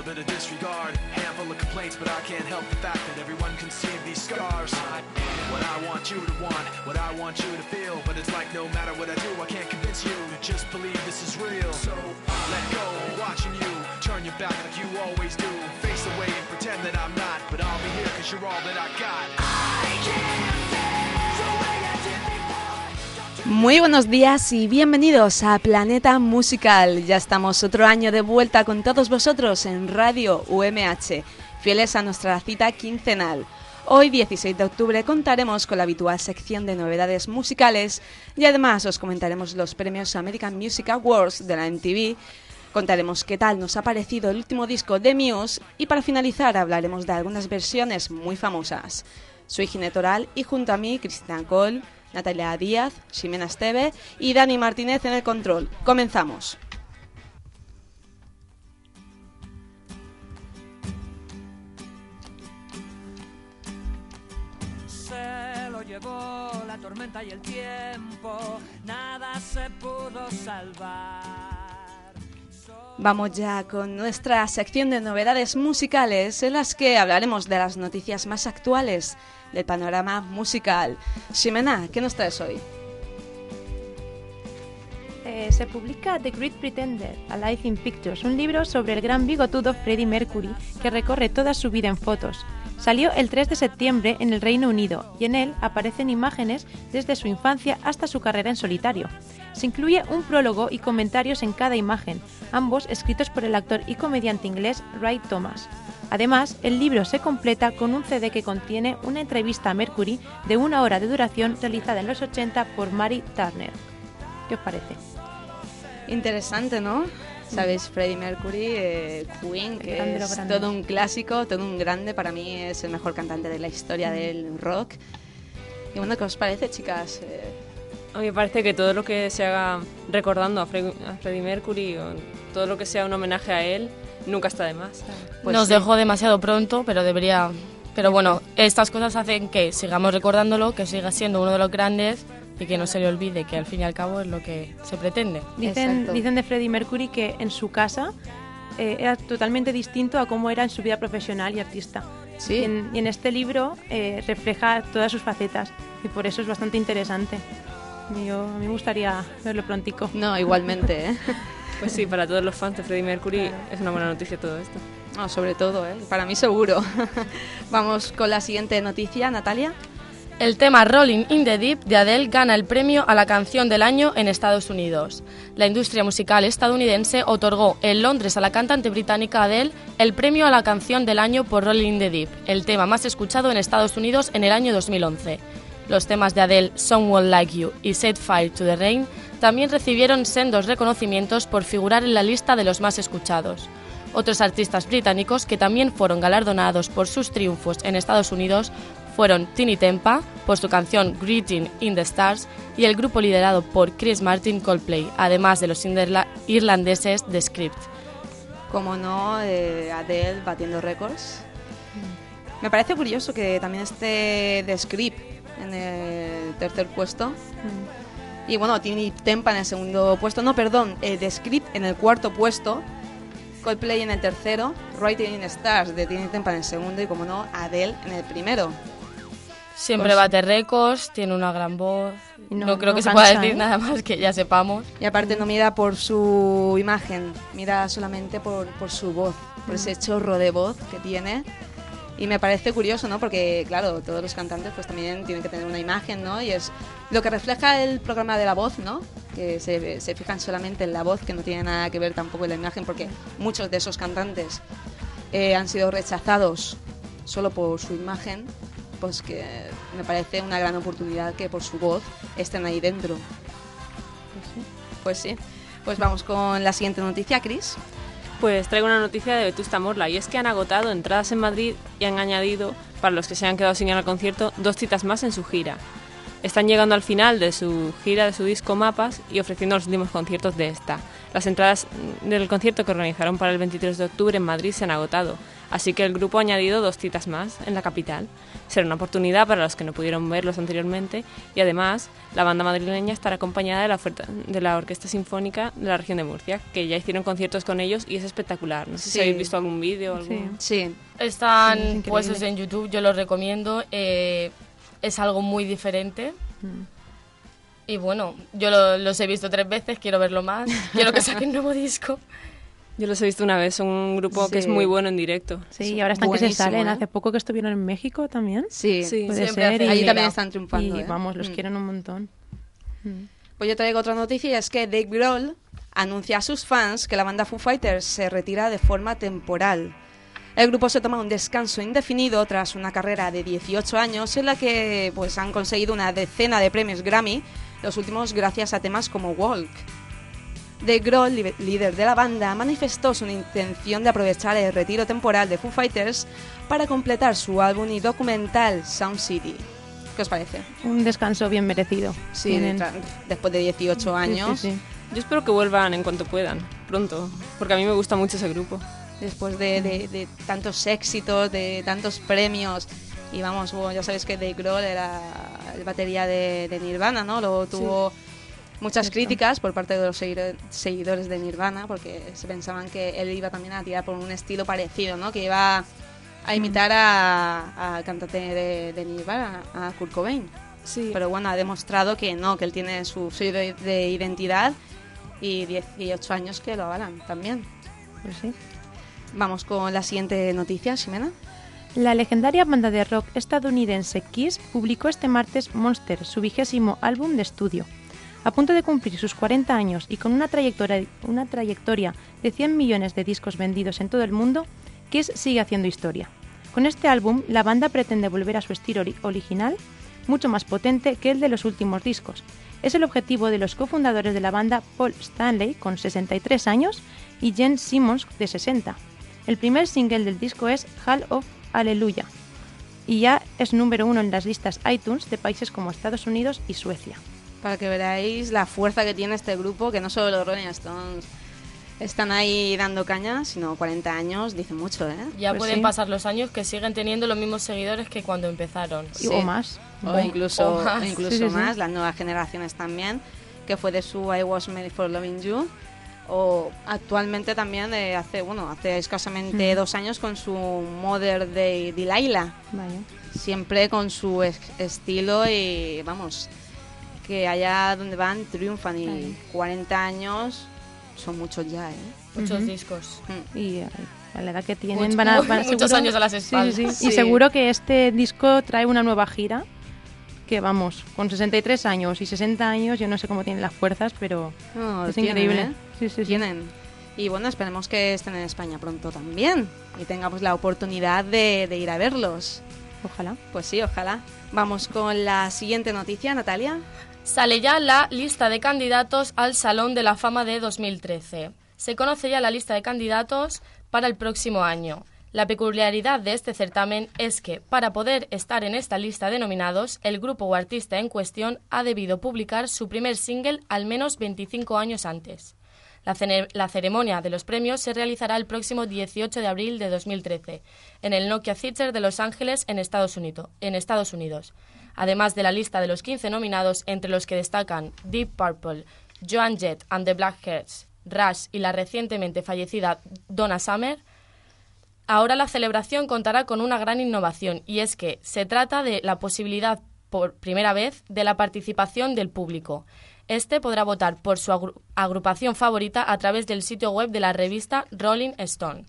little bit of disregard. Handful of complaints, but I can't help the fact that everyone can see these scars. What I want you to want, what I want you to feel. But it's like no matter what I do, I can't convince you to just believe this is real. So let go, I'm watching you. Turn your back like you always do. Face away and pretend that I'm not. But I'll be here cause you're all that I got. I can't feel the way I did before. Muy buenos días y bienvenidos a Planeta Musical. Ya estamos otro año de vuelta con todos vosotros en Radio UMH, fieles a nuestra cita quincenal. Hoy, 16 de octubre, contaremos con la habitual sección de novedades musicales y además os comentaremos los premios American Music Awards de la MTV, contaremos qué tal nos ha parecido el último disco de Muse y para finalizar hablaremos de algunas versiones muy famosas. Soy Ginette Oral y junto a mí Cristian Cole, Natalia Díaz, Ximena Esteve y Dani Martínez en el control. ¡Comenzamos! Se lo llevó la tormenta y el tiempo, nada se pudo salvar. Vamos ya con nuestra sección de novedades musicales en las que hablaremos de las noticias más actuales del panorama musical. Ximena, ¿qué nos traes hoy? Se publica The Great Pretender, A Life in Pictures, un libro sobre el gran bigotudo Freddie Mercury que recorre toda su vida en fotos. Salió el 3 de septiembre en el Reino Unido y en él aparecen imágenes desde su infancia hasta su carrera en solitario. Se incluye un prólogo y comentarios en cada imagen, ambos escritos por el actor y comediante inglés Ray Thomas. Además, el libro se completa con un CD que contiene una entrevista a Mercury de 1 hora de duración realizada en los 80 por Mary Turner. ¿Qué os parece? Interesante, ¿no? Sabéis, Freddie Mercury, Queen, que es todo un clásico, todo un grande. Para mí es el mejor cantante de la historia del rock. Y bueno, ¿qué os parece, chicas? A mí me parece que todo lo que se haga recordando a Freddie Mercury o todo lo que sea un homenaje a él nunca está de más. Pues nos dejó demasiado pronto, pero debería... Pero bueno, estas cosas hacen que sigamos recordándolo, que siga siendo uno de los grandes y que no se le olvide que al fin y al cabo es lo que se pretende. Dicen de Freddie Mercury que en su casa era totalmente distinto a cómo era en su vida profesional y artista. Sí. Y en este libro refleja todas sus facetas y por eso es bastante interesante. A mí me gustaría verlo prontico. No, igualmente, ¿eh? Pues sí, para todos los fans de Freddie Mercury es una buena noticia todo esto. No, sobre todo, ¿eh? Para mí seguro. Vamos con la siguiente noticia, Natalia. El tema Rolling in the Deep de Adele gana el premio a la canción del año en Estados Unidos. La industria musical estadounidense otorgó en Londres a la cantante británica Adele el premio a la canción del año por Rolling in the Deep, el tema más escuchado en Estados Unidos en el año 2011. Los temas de Adele, Someone Like You y Set Fire to the Rain también recibieron sendos reconocimientos por figurar en la lista de los más escuchados. Otros artistas británicos que también fueron galardonados por sus triunfos en Estados Unidos fueron Tinie Tempah por su canción Greeting in the Stars y el grupo liderado por Chris Martin Coldplay, además de los irlandeses The Script. Como no, Adele batiendo récords. Me parece curioso que también esté The Script en el tercer puesto. Y bueno, Tinie Tempah en el segundo puesto. No, perdón, The Script en el cuarto puesto. Coldplay en el tercero. Writing in the Stars de Tinie Tempah en el segundo. Y como no, Adele en el primero. Siempre bate récords, tiene una gran voz. No creo que se pueda decir nada más que ya sepamos. Y aparte no mira por su imagen, mira solamente por su voz, por ese chorro de voz que tiene. Y me parece curioso, ¿no? Porque, claro, todos los cantantes pues también tienen que tener una imagen, ¿no? Y es lo que refleja el programa de La Voz, ¿no? Que se fijan solamente en la voz, que no tiene nada que ver tampoco en la imagen, porque muchos de esos cantantes han sido rechazados solo por su imagen. Pues que me parece una gran oportunidad que por su voz estén ahí dentro. Pues sí. Pues vamos con la siguiente noticia, Chris. Pues traigo una noticia de Vetusta Morla y es que han agotado entradas en Madrid y han añadido, para los que se han quedado sin ir al concierto, 2 citas más en su gira. Están llegando al final de su gira de su disco Mapas y ofreciendo los últimos conciertos de esta. Las entradas del concierto que organizaron para el 23 de octubre en Madrid se han agotado. Así que el grupo ha añadido 2 citas más en la capital. Será una oportunidad para los que no pudieron verlos anteriormente y además la banda madrileña estará acompañada de la Orquesta Sinfónica de la región de Murcia, que ya hicieron conciertos con ellos y es espectacular. No sé si habéis visto algún vídeo o algo. Sí. Están puestos en YouTube, yo los recomiendo. Es algo muy diferente. Y bueno, yo los he visto 3 veces, quiero verlo más. Quiero que saquen un nuevo disco. Yo los he visto una vez, son un grupo que es muy bueno en directo. Sí, y ahora están que se salen. Hace poco que estuvieron en México también. Sí, puede ser. Allí también están triunfando. Y vamos, los quieren un montón. Pues yo traigo otra noticia, es que Dave Grohl anuncia a sus fans que la banda Foo Fighters se retira de forma temporal. El grupo se toma un descanso indefinido tras una carrera de 18 años en la que pues han conseguido una decena de premios Grammy, los últimos gracias a temas como Walk. Dave Grohl, líder de la banda, manifestó su intención de aprovechar el retiro temporal de Foo Fighters para completar su álbum y documental Sound City. ¿Qué os parece? Un descanso bien merecido. Sí, después de 18 años. Sí. Yo espero que vuelvan en cuanto puedan, pronto, porque a mí me gusta mucho ese grupo. Después de tantos éxitos, de tantos premios. Y vamos, ya sabéis que Dave Grohl era el batería de Nirvana, ¿no? Luego tuvo muchas críticas por parte de los seguidores de Nirvana, porque se pensaban que él iba también a tirar por un estilo parecido, ¿no? Que iba a imitar al cantante de Nirvana, a Kurt Cobain. Sí. Pero bueno, ha demostrado que no, que él tiene su sello de identidad y 18 años que lo avalan también. Pues sí. Vamos con la siguiente noticia, Ximena. La legendaria banda de rock estadounidense Kiss publicó este martes Monster, su 20º álbum de estudio. A punto de cumplir sus 40 años y con una trayectoria de 100 millones de discos vendidos en todo el mundo, Kiss sigue haciendo historia. Con este álbum, la banda pretende volver a su estilo original, mucho más potente que el de los últimos discos. Es el objetivo de los cofundadores de la banda, Paul Stanley, con 63 años, y Gene Simmons, de 60. El primer single del disco es Hall of Hallelujah, y ya es número 1 en las listas iTunes de países como Estados Unidos y Suecia. Para que veáis la fuerza que tiene este grupo, que no solo los Rolling Stones están ahí dando caña, sino 40 años, dice mucho, ¿eh? Ya Pues pueden sí. pasar los años que siguen teniendo los mismos seguidores que cuando empezaron. Sí. O más. O incluso Sí. más, las nuevas generaciones también, que fue de su I Was Made for Loving You, o actualmente también hace escasamente 2 años con su Mother de Delilah. Vaya. Siempre con su estilo y vamos, que allá donde van triunfan, y 40 años son muchos ya, ¿eh? Muchos discos. Y a la edad que tienen van a Muchos seguro- años a las espaldas. Sí. Y seguro que este disco trae una nueva gira, que vamos, con 63 años y 60 años, yo no sé cómo tienen las fuerzas, pero No, es tienen, increíble. ¿eh? Sí. Tienen. Y bueno, esperemos que estén en España pronto también y tengamos la oportunidad de ir a verlos. Ojalá. Pues sí, ojalá. Vamos con la siguiente noticia, Natalia. Sale ya la lista de candidatos al Salón de la Fama de 2013. Se conoce ya la lista de candidatos para el próximo año. La peculiaridad de este certamen es que, para poder estar en esta lista de nominados, el grupo o artista en cuestión ha debido publicar su primer single al menos 25 años antes. La ceremonia de los premios se realizará el próximo 18 de abril de 2013 en el Nokia Theater de Los Ángeles, en Estados Unidos. Además de la lista de los 15 nominados, entre los que destacan Deep Purple, Joan Jett and the Blackhearts, Rush y la recientemente fallecida Donna Summer, ahora la celebración contará con una gran innovación, y es que se trata de la posibilidad por primera vez de la participación del público. Este podrá votar por su agrupación favorita a través del sitio web de la revista Rolling Stone.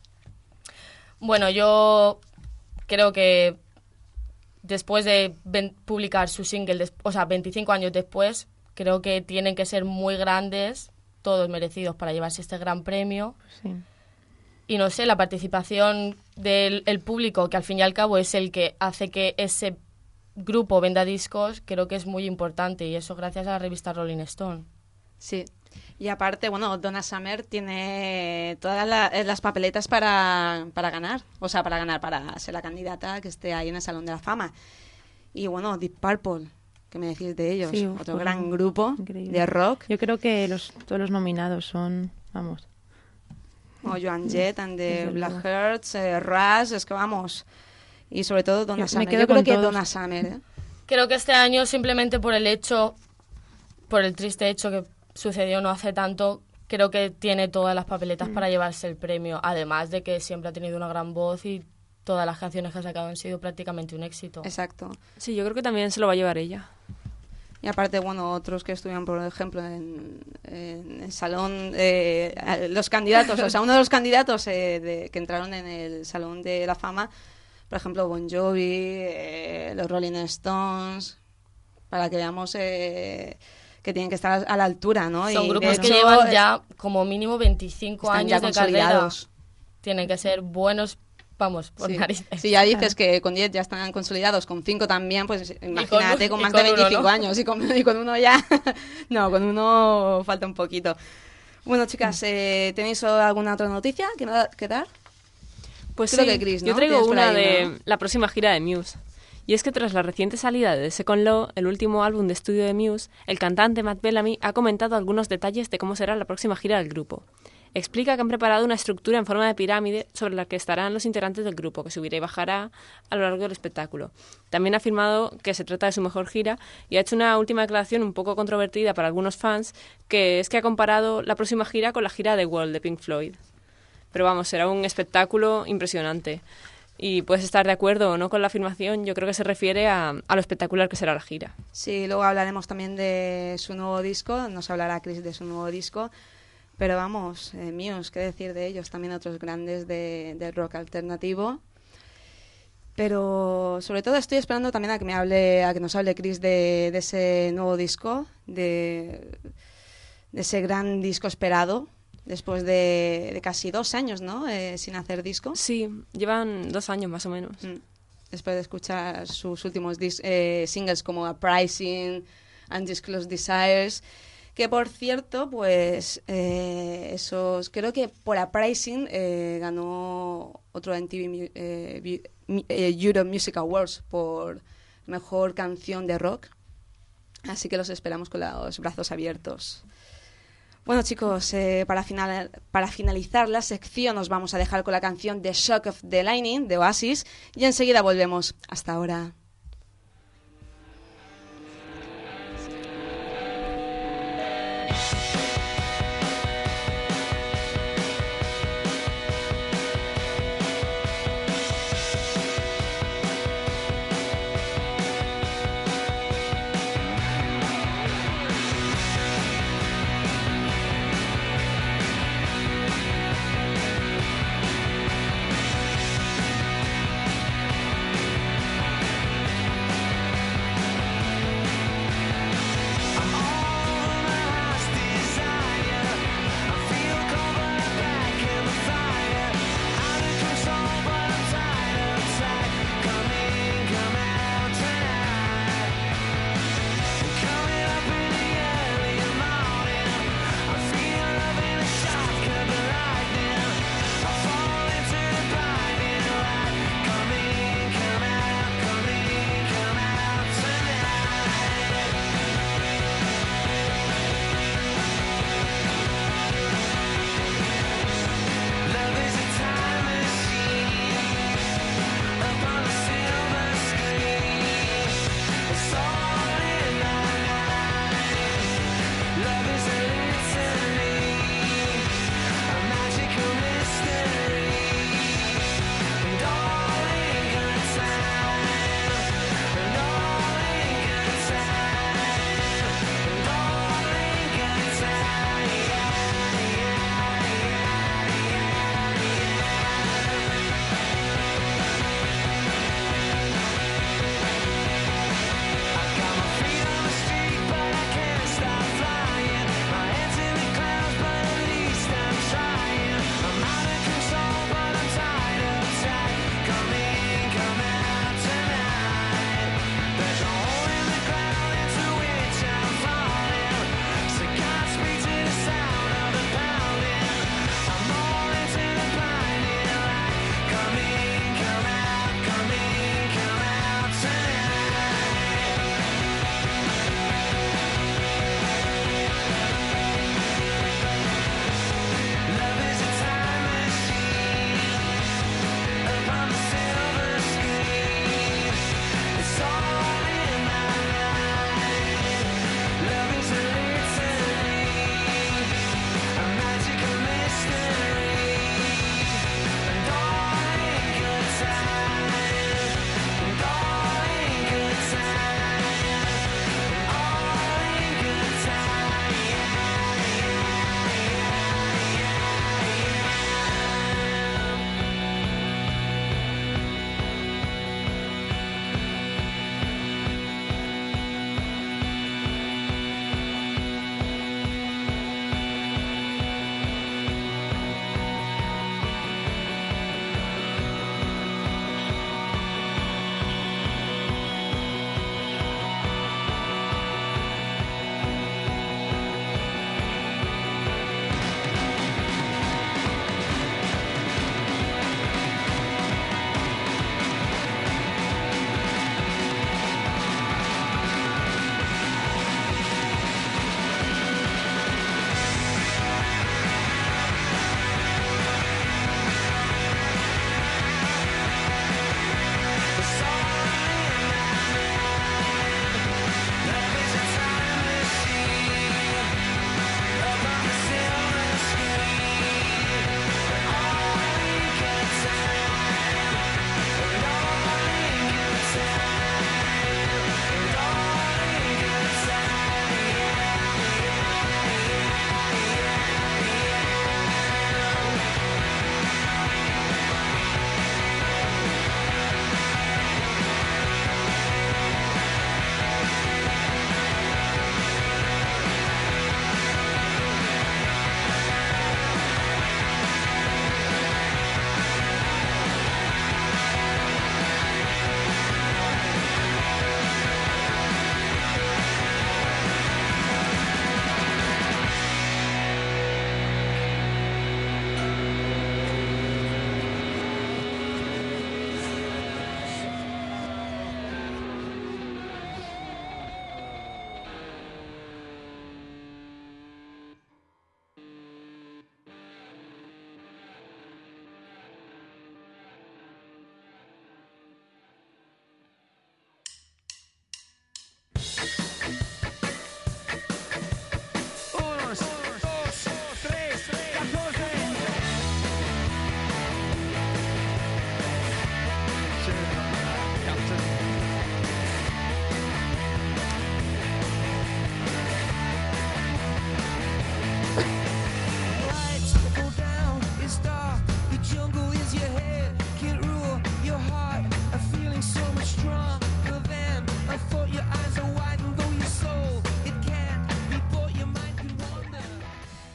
Bueno, yo creo que después de publicar su single, 25 años después, creo que tienen que ser muy grandes, todos merecidos para llevarse este gran premio. Sí. Y no sé, la participación del público, que al fin y al cabo es el que hace que ese grupo venda discos, creo que es muy importante, y eso gracias a la revista Rolling Stone. Sí. Y aparte, bueno, Donna Summer tiene todas las papeletas para ganar. O sea, para ser la candidata que esté ahí en el Salón de la Fama. Y bueno, Deep Purple, ¿qué me decís de ellos? Sí, Otro pues, gran grupo increíble. de rock. Yo creo que todos los nominados son, vamos, o Joan Jett and the Desde luego. Blackhearts, Rush, es que vamos. Y sobre todo Donna Me Summer. quedo Yo creo con que todos. Donna Summer, ¿eh? Creo que este año, simplemente por el triste hecho que sucedió no hace tanto, creo que tiene todas las papeletas para llevarse el premio. Además de que siempre ha tenido una gran voz y todas las canciones que ha sacado han sido prácticamente un éxito. Exacto. Sí, yo creo que también se lo va a llevar ella. Y aparte, bueno, otros que estuvieron, por ejemplo, en el salón, los candidatos, o sea, uno de los candidatos que entraron en el Salón de la Fama, por ejemplo, Bon Jovi, los Rolling Stones, para que veamos que tienen que estar a la altura, ¿no? Son Y, grupos de que hecho, llevan ya como mínimo 25 están años ya de carrera. consolidados. Tienen que ser buenos, vamos, por Sí. narices. Si ya dices que con 10 ya están consolidados, con 5 también, pues imagínate con y más con de uno, 25 ¿no? años y con uno ya... No, con uno falta un poquito. Bueno, chicas, ¿tenéis alguna otra noticia que dar? Pues Creo sí, que Chris, ¿no? yo traigo Tienes por una ahí de una. la próxima gira de Muse. Y es que tras la reciente salida de Second Law, el último álbum de estudio de Muse, el cantante Matt Bellamy ha comentado algunos detalles de cómo será la próxima gira del grupo. Explica que han preparado una estructura en forma de pirámide sobre la que estarán los integrantes del grupo, que subirá y bajará a lo largo del espectáculo. También ha afirmado que se trata de su mejor gira y ha hecho una última declaración un poco controvertida para algunos fans, que es que ha comparado la próxima gira con la gira de Wall de Pink Floyd. Pero vamos, será un espectáculo impresionante. Y puedes estar de acuerdo o no con la afirmación, yo creo que se refiere a lo espectacular que será la gira. Sí, luego hablaremos también de su nuevo disco, nos hablará Chris de su nuevo disco, pero vamos, Muse, qué decir de ellos, también otros grandes del rock alternativo. Pero sobre todo estoy esperando también a que nos hable Chris de ese nuevo disco, de ese gran disco esperado, después de casi 2 años, ¿no? Sin hacer disco. Sí, llevan 2 años más o menos. Después de escuchar sus últimos singles como Uprising, Undisclosed Desires, que por cierto, pues creo que por Uprising ganó otro MTV Euro Music Awards por mejor canción de rock, así que los esperamos con los brazos abiertos. Bueno, chicos, para finalizar la sección os vamos a dejar con la canción The Shock of the Lightning de Oasis y enseguida volvemos. Hasta ahora. All my heart's desire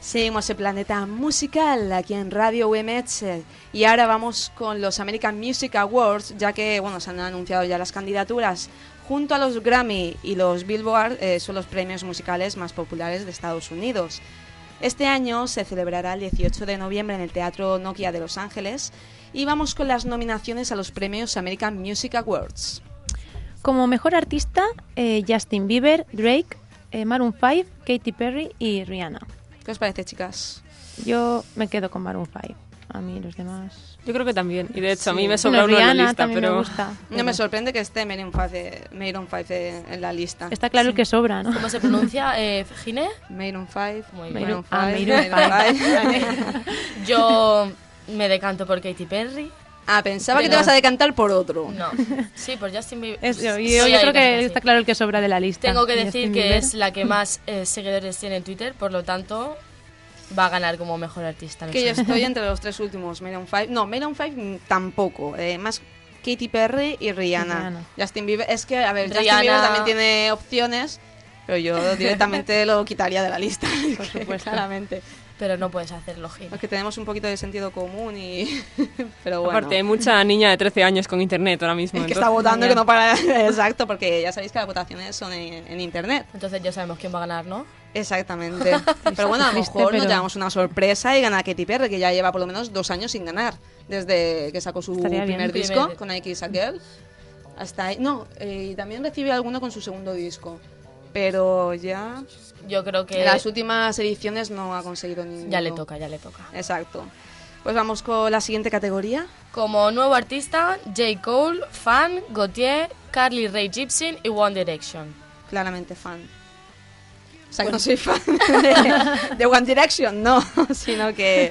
Seguimos el planeta musical aquí en Radio UMH y ahora vamos con los American Music Awards, ya que bueno, se han anunciado ya las candidaturas. Junto a los Grammy y los Billboard son los premios musicales más populares de Estados Unidos. Este año se celebrará el 18 de noviembre en el Teatro Nokia de Los Ángeles y vamos con las nominaciones a los premios American Music Awards. Como mejor artista, Justin Bieber, Drake, Maroon 5, Katy Perry y Rihanna. ¿Qué os parece, chicas? Yo me quedo con Maroon 5. A mí los demás... Yo creo que también. Y de hecho, Sí. a mí me sobra uno en Rihanna la lista, también pero... me gusta. No me sorprende que esté Maroon 5 en la lista. Está claro el que sobra, ¿no? ¿Cómo se pronuncia, Gine? Maroon 5, Muy Maroon 5, bien. Maroon 5. Yo me decanto por Katy Perry. Ah, pensaba que te Pero- vas a decantar por otro. No, sí, por Justin Bieber. Yo Soy creo ahí que casi. está claro el que sobra de la lista. Tengo que Justin decir que Bieber. es la que más seguidores tiene en Twitter, por lo tanto va a ganar como mejor artista. lo Que yo sé. estoy entre los tres últimos, Maroon 5. No, Maroon 5 tampoco. Más Katy Perry y Rihanna. Rihanna. Justin Bieber, es que, a ver, Justin Rihanna- Bieber también tiene opciones, pero yo directamente lo quitaría de la lista. Por supuesto. Claramente. Pero no puedes hacerlo, Gine. Porque tenemos un poquito de sentido común y... pero bueno. Aparte, hay mucha niña de 13 años con internet ahora mismo. que entonces- está votando que no para... Exacto, porque ya sabéis que las votaciones son en internet. Entonces ya sabemos quién va a ganar, ¿no? Exactamente. Pero bueno, a lo Triste, mejor pero- nos llevamos una sorpresa y gana Katy Perry, que ya lleva por lo menos 2 años sin ganar. Desde que sacó su Estaría bien. primer disco, Primer- con Nike Is a Girl. Hasta ahí. No, y también recibe alguno con su segundo disco. Pero ya... Yo creo que En las últimas ediciones no ha conseguido ninguno. ya le toca, ya le toca. Exacto. Pues vamos con la siguiente categoría. Como nuevo artista, J. Cole, Fan, Gautier, Carly Rae Jepsen y One Direction. Claramente fan. O sea, que no soy fan de One Direction, no, sino que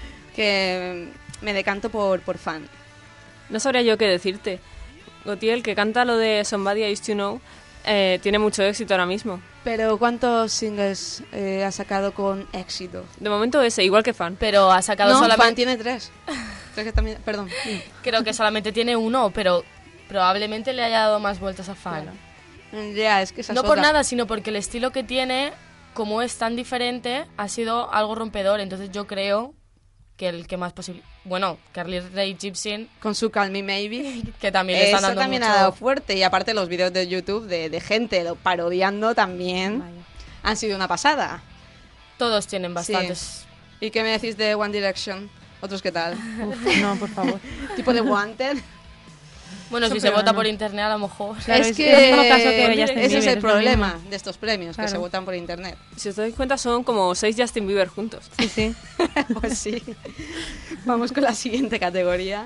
me decanto por fan. No sabría yo qué decirte. Gautier, el que canta lo de Somebody I Used to Know, tiene mucho éxito ahora mismo. Pero ¿cuántos singles ha sacado con éxito? De momento ese, igual que Fan. Pero ha sacado No, fan solamente... tiene 3. Creo que también... Perdón. Creo que solamente tiene uno, pero probablemente le haya dado más vueltas a Fan. Ya, es que esa No es por otra. nada, sino porque el estilo que tiene, como es tan diferente, ha sido algo rompedor. Entonces yo creo que el que más posible... Bueno, Carly Rae Jepsen, Con su Call Me Maybe. que también le están Eso dando también mucho... ha dado fuerte. Y aparte los vídeos de YouTube de gente lo parodiando también Vaya. han sido una pasada. Todos tienen bastantes... ¿Y qué me decís de One Direction? ¿Otros qué tal? Uf, no, por favor. ¿Tipo de Wanted? Bueno, si Eso, se pero vota no. por internet, a lo mejor... Claro, es es que el mismo caso que Justin ese Bieber, es el es lo problema mismo. de estos premios, que Claro. se votan por internet. Si os dais cuenta, son como 6 Justin Bieber juntos. Sí, sí. Pues sí. Vamos con la siguiente categoría.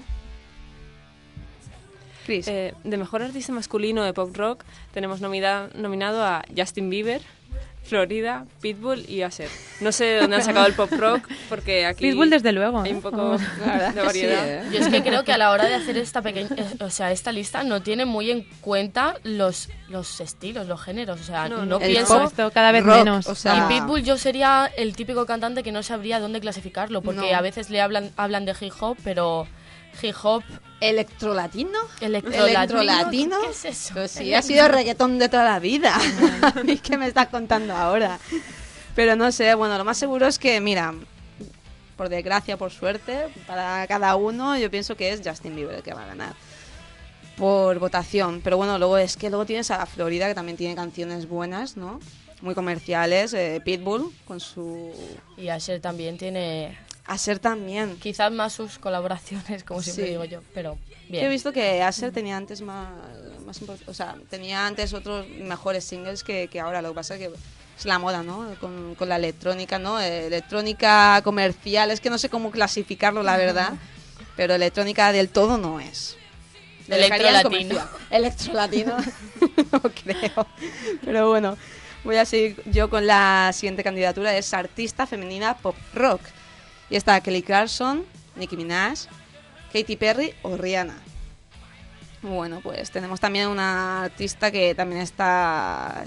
Chris. De mejor artista masculino de pop rock tenemos nominado a Justin Bieber, Florida, Pitbull y Usher. No sé de dónde han sacado el pop rock porque aquí Pitbull, desde luego. hay ¿eh? un poco Vamos. La verdad de que variedad. sí, ¿eh? Yo es que creo que a la hora de hacer esta pequeña, esta lista no tiene muy en cuenta los estilos, los géneros. O sea, No, no, no. El pienso. pop, Esto cada vez rock, menos. o sea, Y Pitbull yo sería el típico cantante que no sabría dónde clasificarlo, porque No. a veces le hablan de hip hop, pero hip hop, ¿Electrolatino? electrolatino, ¿qué es eso? Pues sí, ha sido reggaetón de toda la vida. A mí que me estás contando ahora. Pero no sé, bueno, lo más seguro es que, mira, por desgracia, por suerte, para cada uno, yo pienso que es Justin Bieber el que va a ganar. Por votación. Pero bueno, luego tienes a Florida, que también tiene canciones buenas, ¿no? Muy comerciales. Pitbull, con su... Y Asher también tiene Asher también. quizás más sus colaboraciones, como siempre Sí. digo yo, pero Yo he bien. visto que Asher tenía antes o sea, tenía antes otros mejores singles que ahora. Lo que pasa es que es la moda, ¿no? Con la electrónica, ¿no? Electrónica comercial, es que no sé cómo clasificarlo, la verdad. Pero electrónica del todo no es. Lo dejaría en Electrolatino. comercial. Electrolatino, no creo. Pero bueno, voy a seguir yo con la siguiente candidatura. Es artista femenina pop rock. Y está Kelly Clarkson, Nicki Minaj, Katy Perry o Rihanna. Bueno, pues tenemos también una artista que también está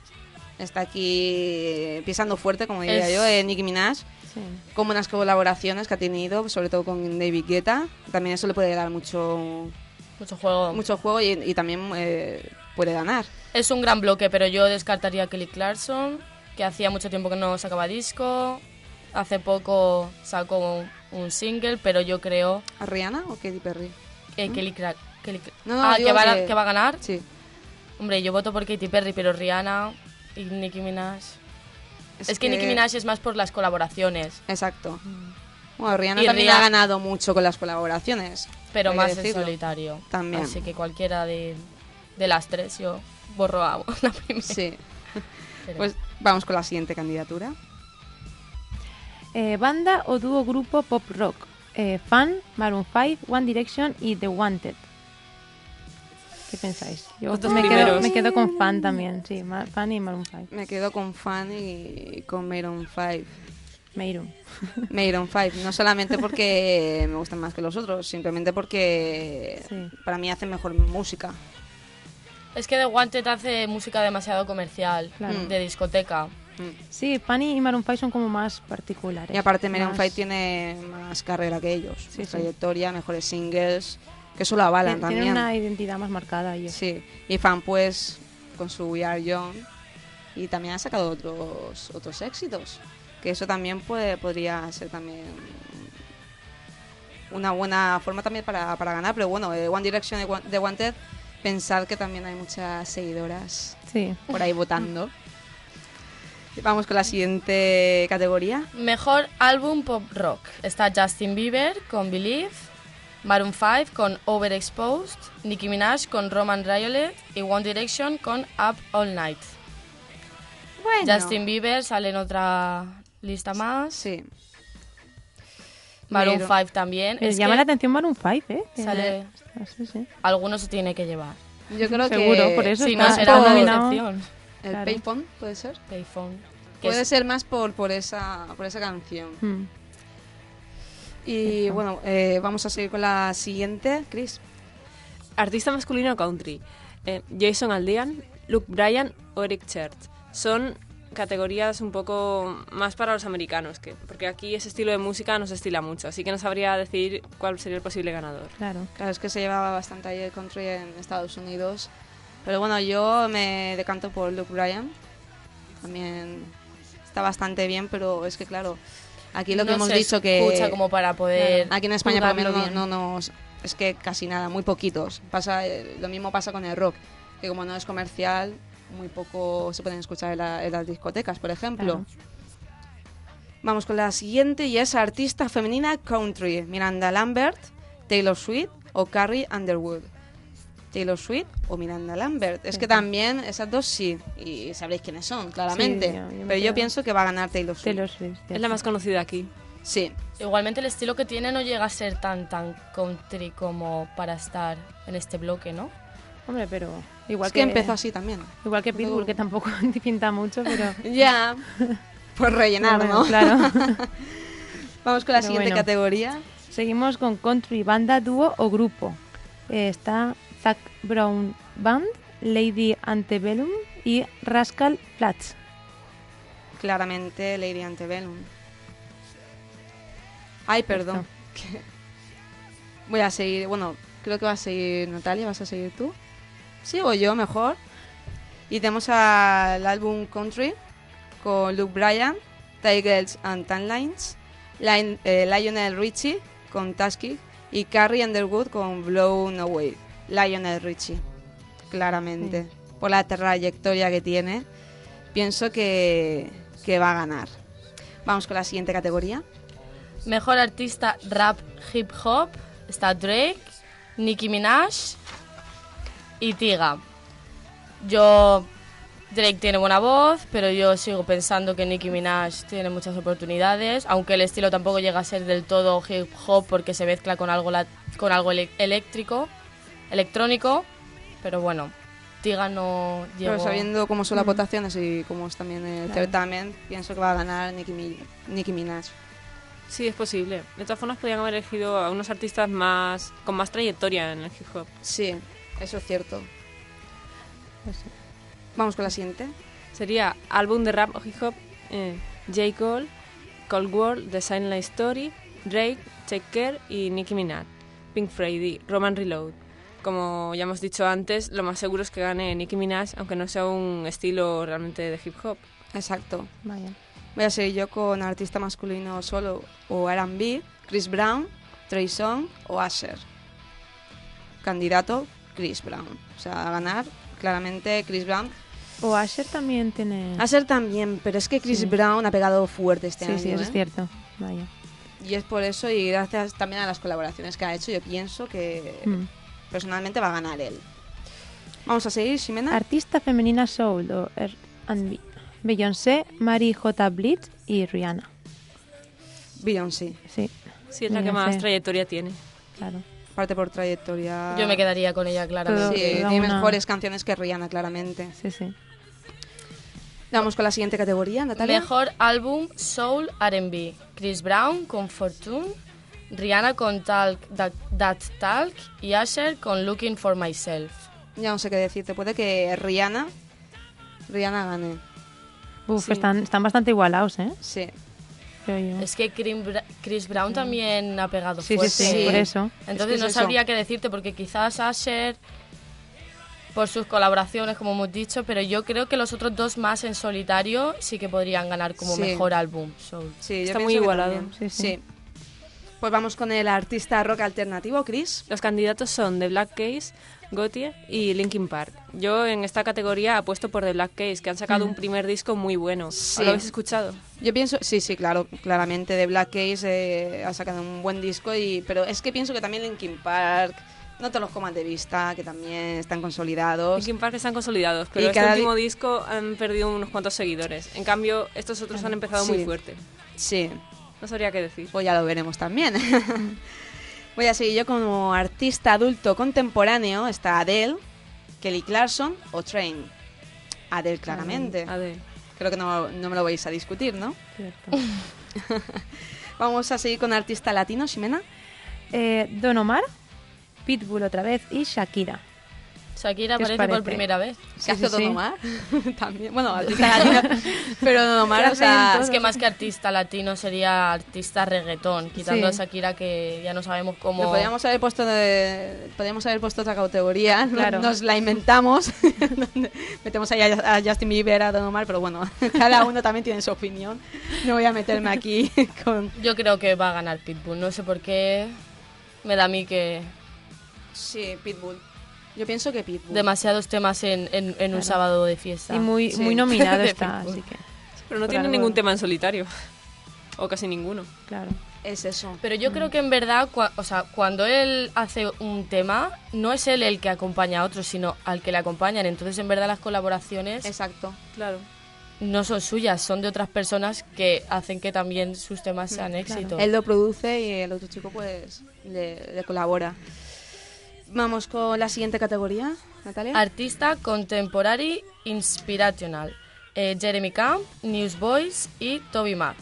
aquí pisando fuerte, como diría Es- yo, Nicki Minaj, Sí. con buenas colaboraciones que ha tenido, sobre todo con David Guetta. También eso le puede dar mucho Mucho juego. juego y también puede ganar. Es un gran bloque, pero yo descartaría a Kelly Clarkson, que hacía mucho tiempo que no sacaba disco. hace poco sacó un single, pero yo creo ¿A Rihanna o Katy Perry? Kelly No, digo que va a ganar. Sí. Hombre, yo voto por Katy Perry, pero Rihanna y Nicki Minaj... Es que Nicki Minaj es más por las colaboraciones. Exacto. Bueno, Rihanna Y también ha ganado mucho con las colaboraciones. Pero hay más que en decirlo. solitario. También. Así que cualquiera de las tres yo borro a la primera. Sí. Pero- Pues vamos con la siguiente candidatura. Banda o dúo grupo pop rock. Fan, Maroon 5, One Direction y The Wanted. ¿Qué pensáis? Yo Los dos me primeros. quedo con Fan también, sí, Fan y Maroon 5. Me quedo con Fan y con Maroon 5. Maroon. Maroon 5, no solamente porque me gustan más que los otros, simplemente porque Sí. para mí hacen mejor música. Es que The Wanted hace música demasiado comercial, Claro. de discoteca. Sí, Fan y Maroon 5 son como más particulares. Y aparte Maroon Más- 5 tiene más carrera que ellos, Sí, más sí. trayectoria, mejores singles, que eso lo avalan Tienen también. una identidad más marcada ellos. Sí, y Fan pues con su We Are Young y también ha sacado otros éxitos, que eso también podría ser también una buena forma también para ganar, pero bueno, One Direction y The Wanted, pensad que también hay muchas seguidoras Sí. por ahí votando. Vamos con la siguiente categoría. Mejor álbum pop rock. Está Justin Bieber con Believe, Maroon 5 con Overexposed, Nicki Minaj con Roman Riolet y One Direction con Up All Night. Bueno, Justin Bieber sale en otra lista más. sí. Maroon Pero- 5 también. Les Es llama que la atención Maroon 5, ¿eh? sale, Sí, sí. alguno se tiene que llevar. Yo creo Seguro, que por eso Si está- no, será una nominado. decepción. el Claro. Payphone puede ser. Payphone. Que Puede es- ser más por esa canción. Mm. Y bueno, vamos a seguir con la siguiente, Chris. Artista masculino country. Jason Aldean, Luke Bryan o Eric Church. Son categorías un poco más para los americanos, porque aquí ese estilo de música no se estila mucho, así que no sabría decir cuál sería el posible ganador. Claro. Claro, es que se llevaba bastante ahí el country en Estados Unidos. Pero bueno, yo me decanto por Luke Bryan. También está bastante bien, pero es que claro, aquí lo que no hemos se dicho que... escucha como para poder Aquí en España por lo juzgarlo menos bien. no nos... Es que casi nada, muy poquitos. Lo mismo pasa con el rock, que como no es comercial, muy poco se pueden escuchar en las discotecas, por ejemplo. Claro. Vamos con la siguiente y es artista femenina country. Miranda Lambert, Taylor Swift o Carrie Underwood. Taylor Swift o Miranda Lambert. Es que también esas dos sí, y sabréis quiénes son, claramente. Sí, yo me Pero yo quedo- pienso que va a ganar Taylor Swift. Taylor Swift. Es la más conocida aquí. Sí, Igualmente el estilo que tiene no llega a ser tan country como para estar en este bloque, ¿no? Hombre, pero igual es que empezó así también. Igual que Pitbull, que tampoco pinta mucho, pero... Ya, por rellenar, pero ¿no? bueno, Claro. Vamos con la Pero siguiente bueno. categoría. Seguimos con country, banda, dúo o grupo. Está Zac Brown Band, Lady Antebellum y Rascal Flatts. Claramente Lady Antebellum. Ay, perdón. Voy a seguir, bueno, creo que va a seguir Natalia, ¿vas a seguir tú? Sigo yo mejor. Y tenemos al álbum Country con Luke Bryan, Tigers and Tanlines, Lionel Richie con Tasky y Carrie Underwood con Blown Away. Lionel Richie, claramente. Por la trayectoria que tiene, pienso que va a ganar. Vamos con la siguiente categoría. Mejor artista rap hip hop está Drake, Nicki Minaj y Tiga. Drake tiene buena voz, pero yo sigo pensando que Nicki Minaj tiene muchas oportunidades, aunque el estilo tampoco llega a ser del todo hip hop porque se mezcla con algo electrónico, pero bueno, Tiga no llegó. Pero sabiendo cómo son las votaciones y cómo es también el Claro. certamen, pienso que va a ganar Nicki Minaj. Sí, es posible. De todas formas, podrían haber elegido a unos artistas con más trayectoria en el hip hop. Sí, eso es cierto. Vamos con la siguiente. Sería álbum de rap o hip hop, J. Cole, Cold World, The Silent Story, Drake, Take Care y Nicki Minaj. Pink Friday, Roman Reload. Como ya hemos dicho antes, lo más seguro es que gane Nicki Minaj, aunque no sea un estilo realmente de hip hop. Exacto. Vaya. Voy a seguir yo con artista masculino solo o R&B, Chris Brown, Trey Songz o Usher. Candidato, Chris Brown. O sea, a ganar claramente Chris Brown. O Usher también tiene... Usher también, pero es que Chris Brown ha pegado fuerte este año. Sí, eso es cierto. Vaya. Y es por eso, y gracias también a las colaboraciones que ha hecho, yo pienso que personalmente va a ganar él. Vamos a seguir, Ximena. Artista femenina soul o R&B. Beyoncé, Mary J. Blige y Rihanna. Beyoncé. Sí, Sí, es la que Beyoncé. más trayectoria tiene. claro. Aparte por trayectoria. Yo me quedaría con ella, claramente. Sí, Cada tiene una- mejores canciones que Rihanna, claramente. Sí, sí. Vamos con la siguiente categoría, Natalia. Mejor álbum Soul R&B. Chris Brown con Fortune, Rihanna con That Talk y Usher con Looking for Myself. Ya no sé qué decirte. Puede que Rihanna gane. Uf, Sí. están bastante igualados, ¿eh? Sí. Creo yo. Es que Chris Brown también ha pegado Sí, sí, fuerte. sí, por eso. Entonces Es que es no eso. sabría qué decirte porque quizás Usher por sus colaboraciones, como hemos dicho, pero yo creo que los otros dos más en solitario sí que podrían ganar como Sí. mejor álbum soul. Sí, yo Está pienso muy que igualado. también. Sí, sí. Pues vamos con el artista rock alternativo, Chris. Los candidatos son The Black Keys, Gotye y Linkin Park. Yo en esta categoría apuesto por The Black Keys, que han sacado un primer disco muy bueno. Sí. ¿Lo habéis escuchado? Yo pienso, sí, claro, claramente The Black Keys ha sacado un buen disco, pero es que pienso que también Linkin Park, no te los comas de vista, que también están consolidados. Linkin Park están consolidados, pero Y este cada último disco han perdido unos cuantos seguidores. En cambio, estos otros han empezado Sí. muy fuerte. Sí, No sabría qué decir. pues ya lo veremos también. Voy a seguir yo como artista adulto contemporáneo, está Adele, Kelly Clarkson o Train. Adele, claramente. Adele. Creo que no me lo vais a discutir, ¿no? Cierto. Vamos a seguir con artista latino, Ximena. Don Omar, Pitbull otra vez y Shakira. Shakira ¿Qué os aparece por parece? primera vez. ¿Qué hace sí, Don sí. Omar? También. Bueno, artista latino. Pero Don Omar, ¿Qué o sea... hacen Es que más que artista latino sería artista reggaetón, quitando Sí. a Shakira que ya no sabemos cómo... Lo podríamos haber puesto otra categoría, Claro. nos la inventamos, donde metemos ahí a Justin Bieber, a Don Omar, pero bueno, cada uno también tiene su opinión. No voy a meterme aquí con... Yo creo que va a ganar Pitbull, no sé por qué me da a mí que Sí, Pitbull. Yo pienso que Pitbull. demasiados temas en un sábado de fiesta. Y muy, Sí. muy nominado De está, Pitbull. así que, Pero no Por tiene algo- ningún tema en solitario. O casi ninguno. claro. Es eso. Pero yo creo que en verdad, o sea, cuando él hace un tema, no es él el que acompaña a otros, sino al que le acompañan. Entonces, en verdad, las colaboraciones Exacto. Claro. no son suyas, son de otras personas que hacen que también sus temas sean éxito. Él lo produce y el otro chico pues le colabora. Vamos con la siguiente categoría, Natalia. Artista Contemporary Inspirational. Jeremy Camp, Newsboys y Toby Mac.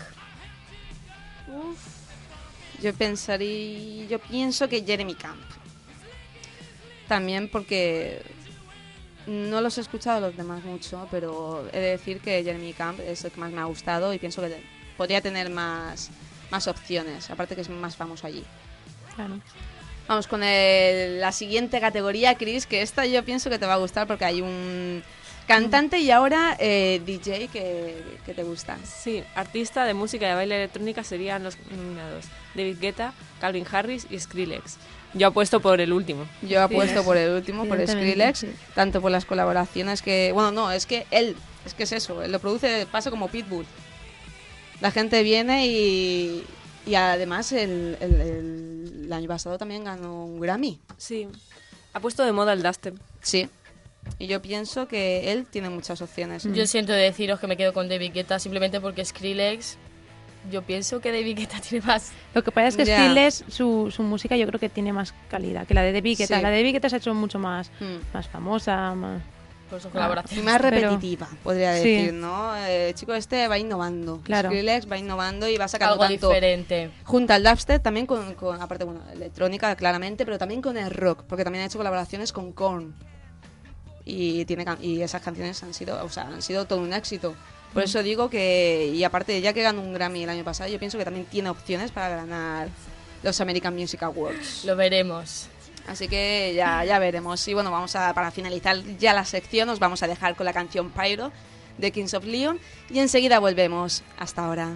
Yo pienso que Jeremy Camp. También porque no los he escuchado los demás mucho, pero he de decir que Jeremy Camp es el que más me ha gustado y pienso que podría tener más opciones, aparte que es más famoso allí. Claro. Vamos con la siguiente categoría, Chris, que esta yo pienso que te va a gustar porque hay un cantante y ahora DJ que te gusta. Sí, artista de música y de baile electrónica serían los nominados David Guetta, Calvin Harris y Skrillex. Yo apuesto por el último. Yo apuesto por el último, por Evidentemente, Skrillex, sí. tanto por las colaboraciones que... Bueno, no, es que es eso, él lo produce, pasa como Pitbull. La gente viene y además el año pasado también ganó un Grammy. Sí. Ha puesto de moda el dubstep. Sí. Y yo pienso que él tiene muchas opciones. Yo siento deciros que me quedo con David Guetta simplemente porque Skrillex, yo pienso que David Guetta tiene más. Lo que pasa es que Ya. Skrillex, su música yo creo que tiene más calidad que la de David Guetta. Sí. La de David Guetta se ha hecho mucho más Mm. famosa, más... Por su Y colaboración. más Pero- repetitiva, podría Sí. decir, ¿no? El chico este va innovando. Claro. Skrillex va innovando y va sacando Algo tanto... diferente. Junto al dubstep, también con aparte, bueno, electrónica claramente, pero también con el rock, porque también ha hecho colaboraciones con Korn. Y esas canciones han sido todo un éxito. Por eso digo que, y aparte, ya que ganó un Grammy el año pasado, yo pienso que también tiene opciones para ganar los American Music Awards. Lo veremos. Así que ya veremos. Y bueno, para finalizar ya la sección, os vamos a dejar con la canción Pyro de Kings of Leon y enseguida volvemos. Hasta ahora.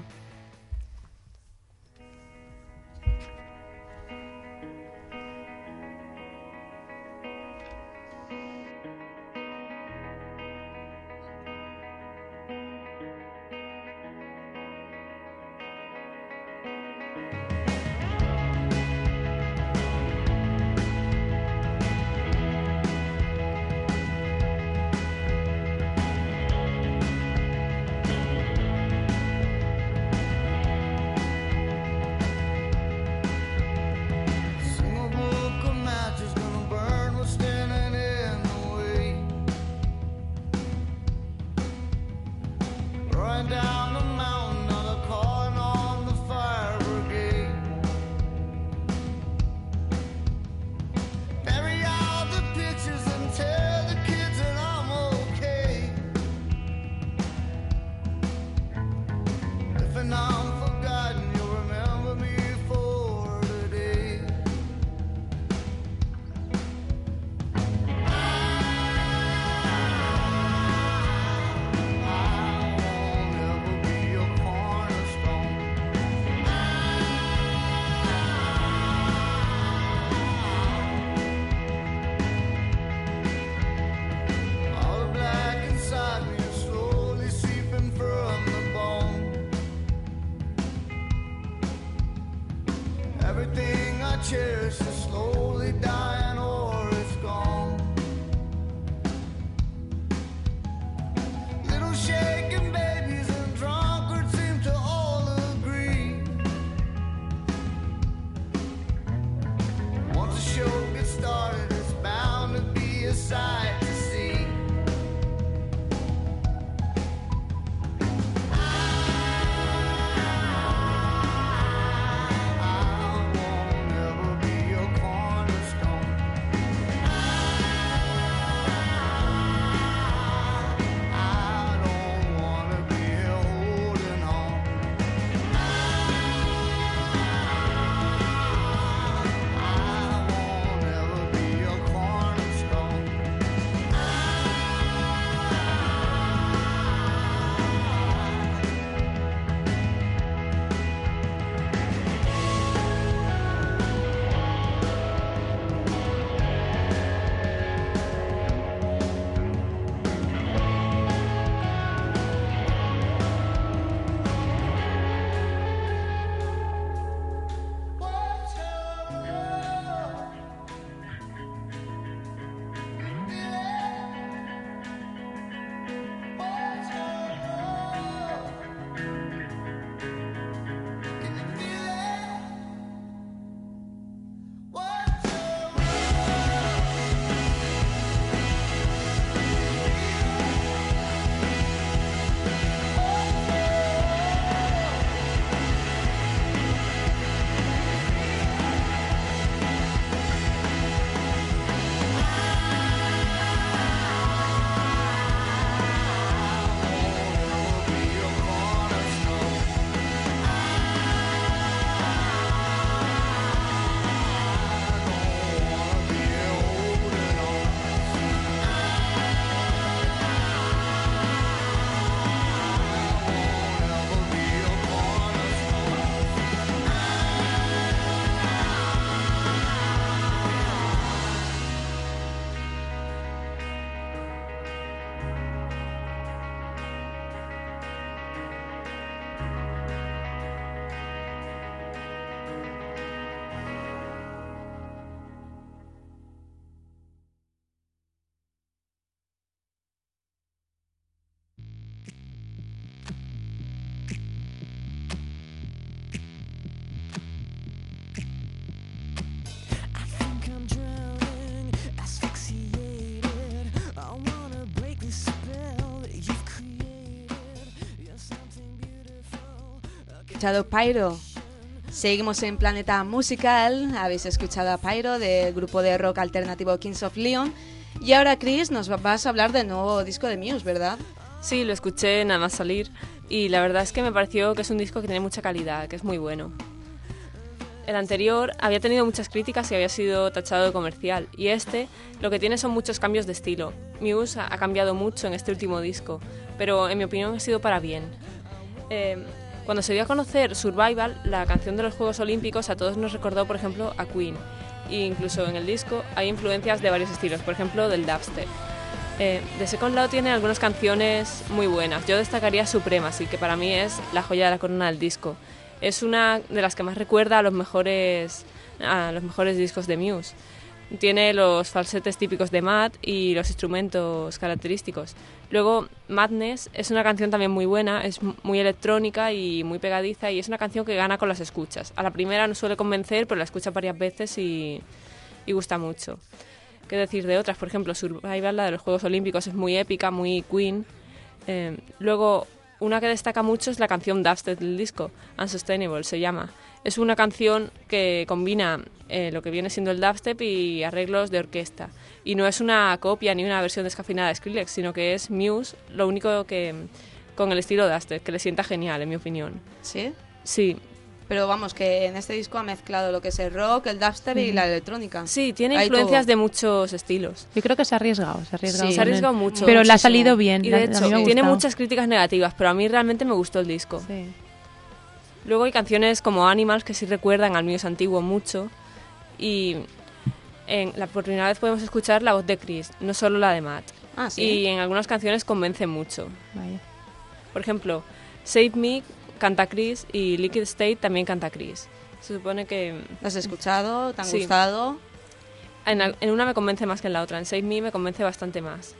cherish is slowly dying or it's gone. Little shaking babies and drunkards seem to all agree. Once the show gets started, it's bound to be a sight to see. Escuchado Pyro. Seguimos en Planeta Musical. Habéis escuchado a Pyro del grupo de rock alternativo Kings of Leon. Y ahora, Chris, nos vas a hablar del nuevo disco de Muse, ¿verdad? Sí, lo escuché nada más salir y la verdad es que me pareció que es un disco que tiene mucha calidad, que es muy bueno. El anterior había tenido muchas críticas y había sido tachado de comercial, y este lo que tiene son muchos cambios de estilo. Muse ha cambiado mucho en este último disco. pero en mi opinión ha sido para bien. Cuando se dio a conocer Survival, la canción de los Juegos Olímpicos, a todos nos recordó, por ejemplo, a Queen. E incluso en el disco hay influencias de varios estilos, por ejemplo, del dubstep. The Second Law tiene algunas canciones muy buenas. Yo destacaría Supremacy, que para mí es la joya de la corona del disco. Es una de las que más recuerda a los mejores discos de Muse. Tiene los falsetes típicos de Matt y los instrumentos característicos. Luego, Madness es una canción también muy buena, es muy electrónica y muy pegadiza, y es una canción que gana con las escuchas. A la primera no suele convencer, pero la escuchas varias veces y gusta mucho. ¿Qué decir de otras? Por ejemplo, Survival, la de los Juegos Olímpicos, es muy épica, muy Queen. Luego, una que destaca mucho es la canción dubstep del disco, Unsustainable se llama. Es una canción que combina lo que viene siendo el dubstep y arreglos de orquesta. Y no es una copia ni una versión descafeinada de Skrillex, sino que es Muse, lo único que con el estilo dubstep, que le sienta genial, en mi opinión. ¿Sí? Sí. Pero vamos, que en este disco ha mezclado lo que es el rock, el dubstep y la electrónica. Sí, tiene Hay influencias todo. de muchos estilos. Yo creo que se ha arriesgado. Sí, se ha arriesgado mucho. Pero le ha muchísimo. salido bien. Y de a mí hecho, me ha tiene gustado. muchas críticas negativas, pero a mí realmente me gustó el disco. Sí. Luego hay canciones como Animals que sí recuerdan al Muse antiguo mucho. Y por primera vez podemos escuchar la voz de Chris, no solo la de Matt. Ah, sí. Y en algunas canciones convence mucho. Vaya. Por ejemplo, Save Me canta Chris y Liquid State también canta Chris. Se supone que ¿Las has escuchado? ¿Te han Sí. gustado? en una me convence más que en la otra. En Save Me me convence bastante más.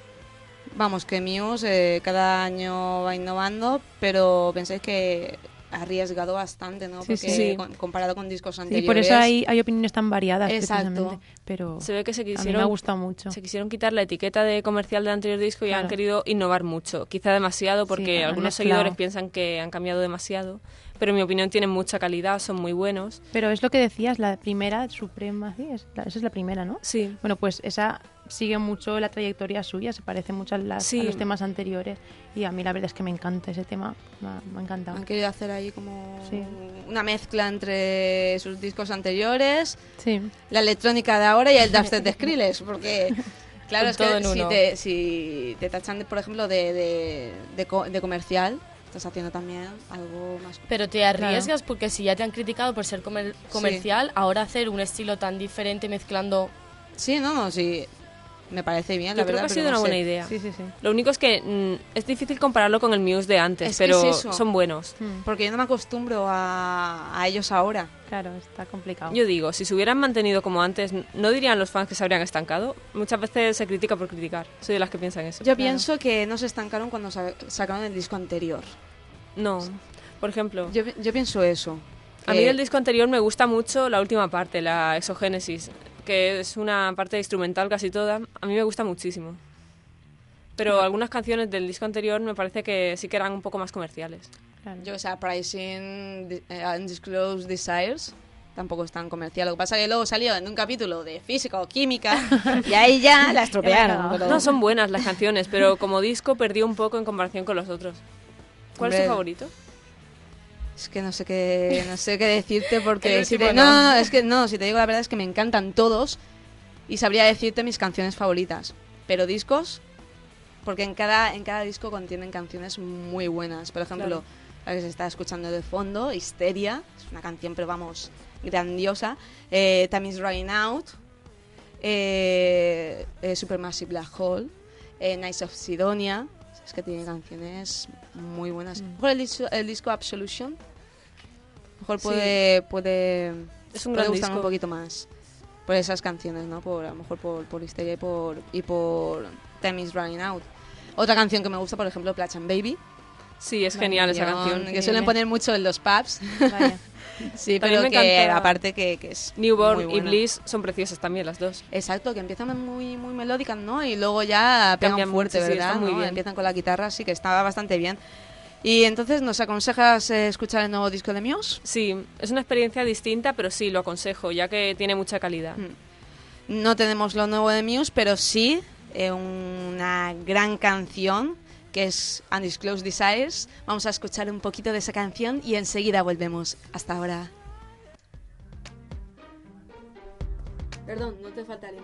Vamos, que Muse cada año va innovando, pero pensáis que ha arriesgado bastante, ¿no? Sí, Porque sí. comparado con discos Sí, anteriores... por eso hay opiniones tan variadas, Exacto. precisamente. Pero Se ve que a mí me ha gustado mucho. se quisieron quitar la etiqueta de comercial del anterior disco y Claro. han querido innovar mucho. Quizá demasiado, porque han algunos mezclado. seguidores piensan que han cambiado demasiado. Pero en mi opinión tienen mucha calidad, son muy buenos. Pero es lo que decías, la primera, Suprema, ¿sí? Esa es la primera, ¿no? Sí. Bueno, pues esa sigue mucho la trayectoria suya, se parece mucho a Sí. los temas anteriores. Y a mí la verdad es que me encanta ese tema, me ha encantado. Han querido hacer ahí como Sí. una mezcla entre sus discos anteriores, Sí, la electrónica de ahora y el dubstep de Skrillex, porque claro, Un es todo que en si uno. si te tachan, por ejemplo, de comercial, estás haciendo también algo más... Pero te arriesgas porque si ya te han criticado por ser comercial, ahora hacer un estilo tan diferente mezclando... Sí, no, sí, me parece bien, la Yo creo verdad. que ha sido pero no una buena sé. idea. sí, sí, sí. Lo único es que es difícil compararlo con el Muse de antes, Es que pero es eso. son buenos. Porque yo no me acostumbro a ellos ahora. Claro, está complicado. Yo digo, si se hubieran mantenido como antes, ¿no dirían los fans que se habrían estancado? Muchas veces se critica por criticar. Soy de las que piensan eso. Yo pienso que no se estancaron cuando sacaron el disco anterior. No. Por ejemplo, Yo pienso eso. a mí del disco anterior me gusta mucho la última parte, la Exogénesis, que es una parte instrumental casi toda. A mí me gusta muchísimo. Pero algunas canciones del disco anterior me parece que sí que eran un poco más comerciales. Claro. Yo que sé, Pricing, Undisclosed Desires, tampoco es tan comercial. Lo que pasa es que luego salió en un capítulo de física o química y ahí ya la estropearon. pero- No, son buenas las canciones, pero como disco perdió un poco en comparación con los otros. ¿Cuál es tu Hombre, favorito? Es que no sé qué decirte porque El si último te, no. es que no, si te digo la verdad es que me encantan todos y sabría decirte mis canciones favoritas, pero discos porque en cada disco contienen canciones muy buenas. Por ejemplo, Claro. la que se está escuchando de fondo, Histeria, es una canción pero vamos, grandiosa. Time is Running Out, Supermassive Black Hole, Nights of Sidonia. Es que tiene canciones muy buenas. Mejor el disco Absolution. Mejor Sí. puede Es un puede gran gustarme disco. un poquito más por esas canciones, ¿no? A lo mejor por Histeria y por Time is Running Out. Otra canción que me gusta, por ejemplo, Platch and Baby. Sí, es genial esa canción. Que suelen poner mucho en los pubs. Vaya. Sí, También pero me que encanta aparte que es muy Newborn y buena. Bliss son preciosas también las dos. Exacto, que empiezan muy melódicas, ¿no? Y luego ya pegan Cambian fuerte, mucho, sí, ¿verdad? están muy ¿no? bien. Empiezan con la guitarra, así que está bastante bien. Y entonces, ¿nos aconsejas escuchar el nuevo disco de Muse? Sí, es una experiencia distinta, pero sí, lo aconsejo, ya que tiene mucha calidad. No tenemos lo nuevo de Muse, pero sí una gran canción que es Undisclosed Desires. Vamos a escuchar un poquito de esa canción y enseguida volvemos. Hasta ahora. Perdón, no te faltaré.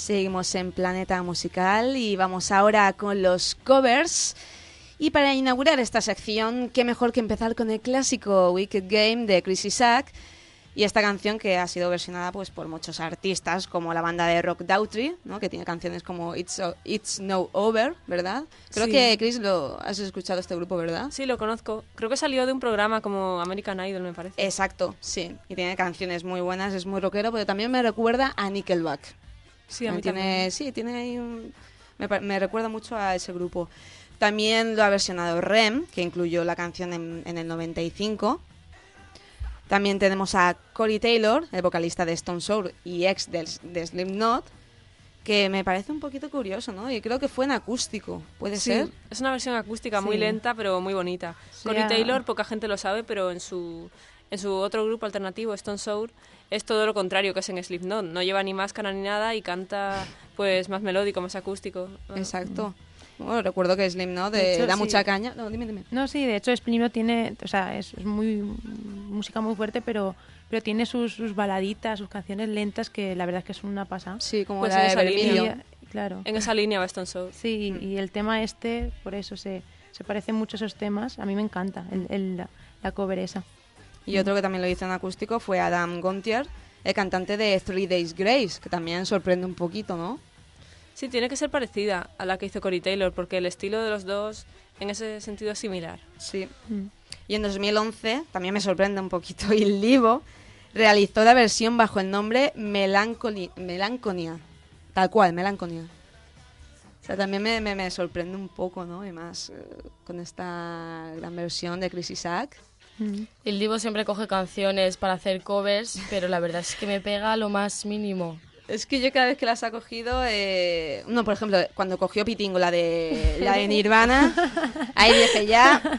Seguimos en Planeta Musical y vamos ahora con los covers. Y para inaugurar esta sección, qué mejor que empezar con el clásico Wicked Game de Chris Isaak. Y esta canción que ha sido versionada pues por muchos artistas, como la banda de Rock Daughtry, ¿no? Que tiene canciones como It's No Over, ¿verdad? Creo Sí. que, Chris, has escuchado este grupo, ¿verdad? Sí, lo conozco. Creo que salió de un programa como American Idol, me parece. Exacto, sí. Y tiene canciones muy buenas, es muy rockero, pero también me recuerda a Nickelback. Sí, a mí tiene, también. sí, tiene ahí me recuerda mucho a ese grupo. También lo ha versionado Rem, que incluyó la canción en el 95. También tenemos a Corey Taylor, el vocalista de Stone Sour y ex de Slipknot, que me parece un poquito curioso, ¿no? Y creo que fue en acústico, ¿puede Sí, ser? es una versión acústica muy Sí. lenta, pero muy bonita. Sí, Corey ah. Taylor, poca gente lo sabe, pero en su otro grupo alternativo, Stone Sour, es todo lo contrario que es en Slipknot. No lleva ni máscara ni nada y canta pues más melódico, más acústico. Exacto. Bueno, recuerdo que Slipknot De hecho, da sí. mucha caña. No, dime. No, sí, de hecho Slipknot tiene, o sea, es muy música muy fuerte, pero tiene sus baladitas, sus canciones lentas que la verdad es que son una pasada. Sí, como Pues la en de esa línea. Vermilion. Claro. En esa línea va Stone Sour. Sí, y el tema este, por eso se parecen mucho a esos temas. A mí me encanta la cover esa. Y otro que también lo hizo en acústico fue Adam Gontier, el cantante de 3 Days Grace, que también sorprende un poquito, ¿no? Sí, tiene que ser parecida a la que hizo Corey Taylor, porque el estilo de los dos en ese sentido es similar. Sí. Mm. Y en 2011, también me sorprende un poquito, Il Divo realizó la versión bajo el nombre Melanconia. Tal cual, Melanconia. O sea, también me sorprende un poco, ¿no? Y más con esta gran versión de Chris Isaak. El Divo siempre coge canciones para hacer covers, pero la verdad es que me pega lo más mínimo. Es que yo cada vez que las ha cogido... No, por ejemplo, cuando cogió Pitingo, la de Nirvana, ahí dije ya...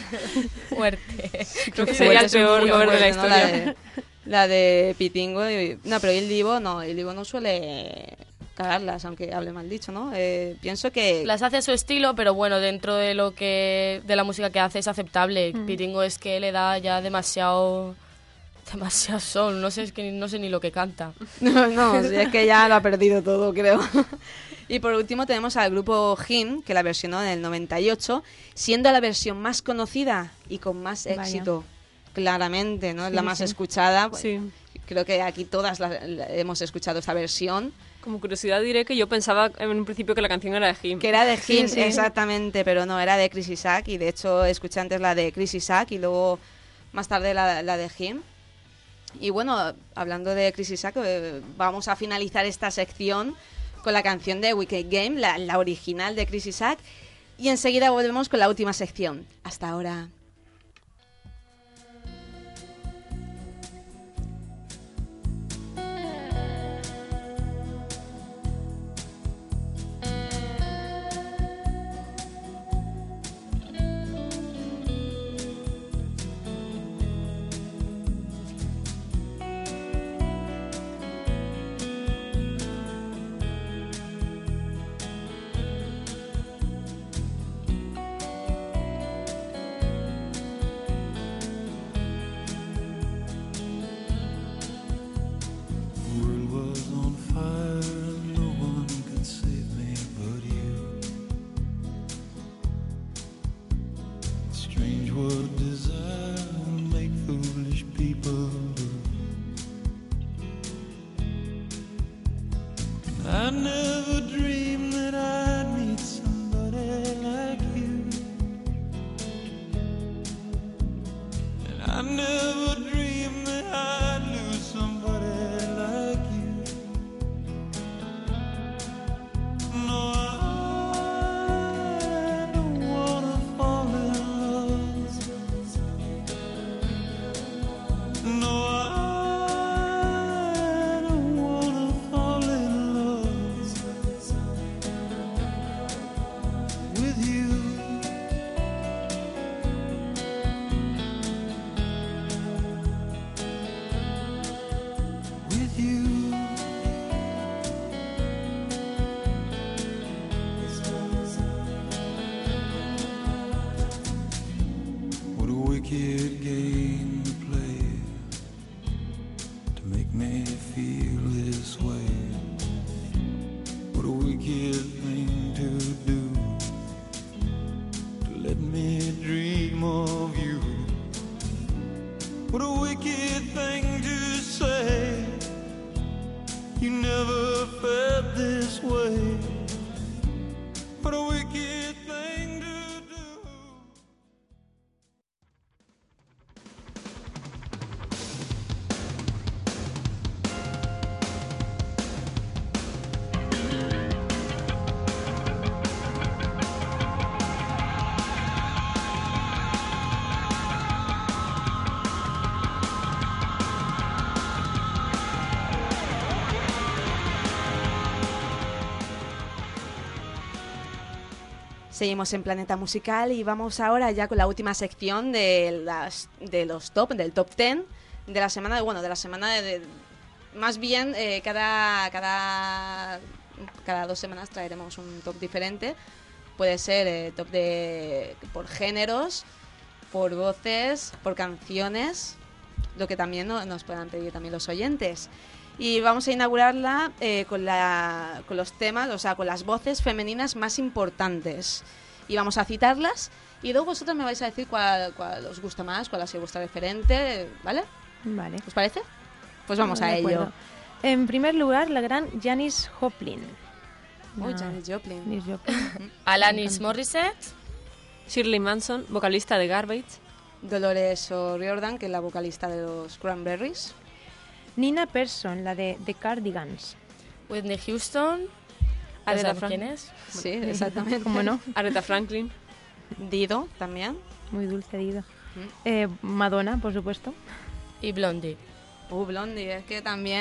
Fuerte. Creo que sería el peor cover de la historia. La de Pitingo. No, pero Il Divo no suele cagarlas, aunque hable mal dicho, ¿no? Pienso que... Las hace a su estilo, pero bueno, dentro de de la música que hace es aceptable. Pitingo es que le da ya demasiado sol, no sé ni lo que canta. No, si es que ya lo ha perdido todo, creo. Y por último tenemos al grupo Him, que la versionó en el 98, siendo la versión más conocida y con más Vaya. éxito. Claramente, ¿no? Es la Sí, más sí. escuchada. Pues, Sí. creo que aquí todas hemos escuchado esta versión. Como curiosidad diré que yo pensaba en un principio que la canción era de Him. Que era de Him, sí. exactamente, pero no, era de Chris Isaak. Y de hecho escuché antes la de Chris Isaak y luego más tarde la de Him. Y bueno, hablando de Chris Isaak, vamos a finalizar esta sección con la canción de Wicked Game, la original de Chris Isaak. Y enseguida volvemos con la última sección. Hasta ahora. The world was on fire and no one could save me but you. Strange what desire will make foolish people do. I never dreamed that I'd meet somebody like you. And I never dreamed that I'd lose somebody like you. No, I don't wanna fall in love. No, I don't wanna fall in love with you. With you. What a wicked game to play to make me feel this way. wicked thing to say. You never felt this way. What a wicked thing to do. Seguimos en Planeta Musical y vamos ahora ya con la última sección del top 10 de la semana, más bien cada 2 semanas traeremos un top diferente. Puede ser top por géneros, por voces, por canciones, lo que también nos puedan pedir también los oyentes. Y vamos a inaugurarla con los temas, o sea, con las voces femeninas más importantes. Y vamos a citarlas y luego vosotros me vais a decir cuál os gusta más, cuál ha sido vuestra referente, ¿vale? Vale. ¿Os parece? Pues vamos a De ello. acuerdo. En primer lugar, la gran Janis Joplin. Uy, Janis Joplin. Janis Joplin. Alanis Morissette. Shirley Manson, vocalista de Garbage. Dolores O'Riordan, que es la vocalista de los Cranberries. Nina Persson, la de The Cardigans. Whitney Houston. Aretha ¿Sabes quién es? Sí, exactamente. ¿Cómo no? Aretha Franklin. Dido también. Muy dulce Dido. Madonna, por supuesto. Y Blondie. Blondie, es que también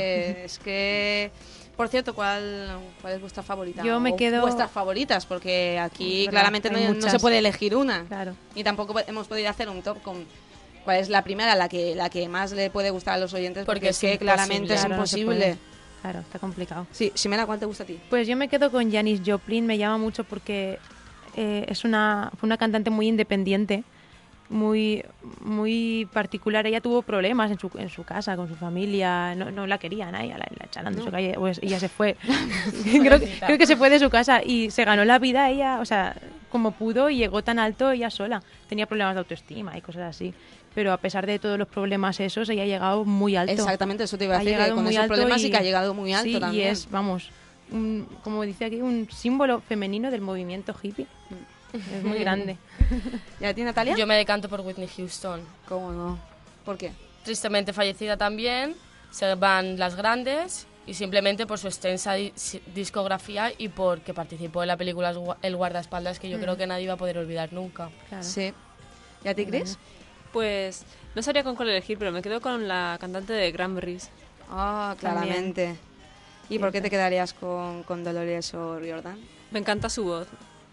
es que... Por cierto, ¿cuál es vuestra favorita? Yo me quedo... Vuestras favoritas, porque aquí Es verdad, claramente hay no muchas. se puede elegir una. Claro. Y tampoco hemos podido hacer un top con cuál es la primera, la que más le puede gustar a los oyentes, porque es que claramente es Claro, no se imposible. puede. Claro, está complicado. Sí, Ximena, ¿cuál te gusta a ti? Pues yo me quedo con Janis Joplin, me llama mucho porque fue una cantante muy independiente, muy particular. Ella tuvo problemas en su casa, con su familia, no la querían, ella la echaron de su calle, pues ella se fue. creo que se fue de su casa y se ganó la vida ella, o sea, como pudo, y llegó tan alto ella sola. Tenía problemas de autoestima y cosas así. Pero a pesar de todos los problemas esos, ella ha llegado muy alto. Exactamente, eso te iba a Ha decir, que llegado con muy esos alto problemas y- sí que ha llegado muy alto sí, también. y es, vamos, como dice aquí, un símbolo femenino del movimiento hippie. Es muy grande. ¿Y a ti, Natalia? Yo me decanto por Whitney Houston. ¿Cómo no? ¿Por qué? Tristemente fallecida también. Se van las grandes y simplemente por su extensa discografía y porque participó en la película El guardaespaldas, que yo creo que nadie va a poder olvidar nunca. Claro. Sí. ¿Y a ti, Chris? Pues no sabría con cuál elegir, pero me quedo con la cantante de Cranberries. Ah, claramente. ¿Y por qué te quedarías con Dolores O'Riordan? Me encanta su voz.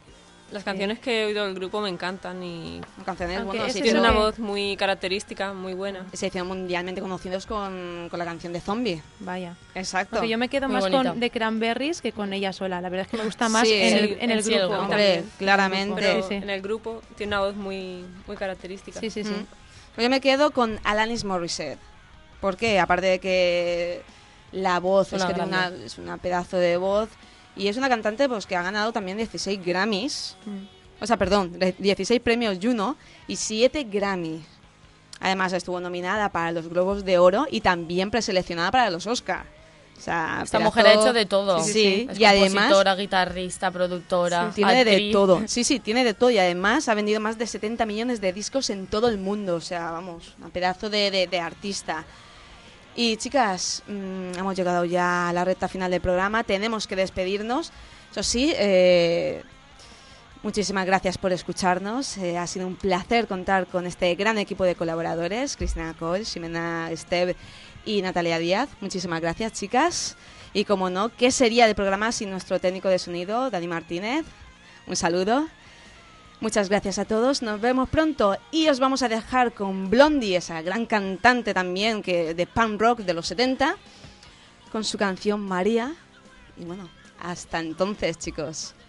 Las canciones que he oído del grupo me encantan y Canciones, Aunque bueno, ese sí, tiene pero una voz muy característica, muy buena. se hicieron mundialmente conocidos con la canción de Zombie. Vaya. Exacto. Porque yo me quedo Muy más bonita. con The Cranberries que con ella sola. La verdad es que me gusta más Sí, en el sí, el grupo. grupo. Hombre, también. claramente. Pero Sí, sí. en el grupo tiene una voz muy característica. Sí, sí, sí. Pues yo me quedo con Alanis Morissette. ¿Por qué? Aparte de que la voz Una es que tiene grande. es una pedazo de voz. Y es una cantante pues que ha ganado también 16 Grammys. O sea, perdón, 16 premios Juno y 7 Grammy. Además estuvo nominada para los Globos de Oro y también preseleccionada para los Oscar. O sea, Esta pedazo- mujer ha hecho de todo. Sí, Es y además compositora, guitarrista, productora, tiene de actriz. todo. Sí, tiene de todo. Y además ha vendido más de 70 millones de discos en todo el mundo. O sea, vamos, un pedazo de artista. Y chicas, hemos llegado ya a la recta final del programa. Tenemos que despedirnos. Eso sí, muchísimas gracias por escucharnos. Ha sido un placer contar con este gran equipo de colaboradores. Cristina Cole, Ximena Esteve y Natalia Díaz. Muchísimas gracias, chicas. Y como no, ¿qué sería del programa sin nuestro técnico de sonido, Dani Martínez? Un saludo. Muchas gracias a todos, nos vemos pronto y os vamos a dejar con Blondie, esa gran cantante también de punk rock de los 70, con su canción María. Y bueno, hasta entonces, chicos.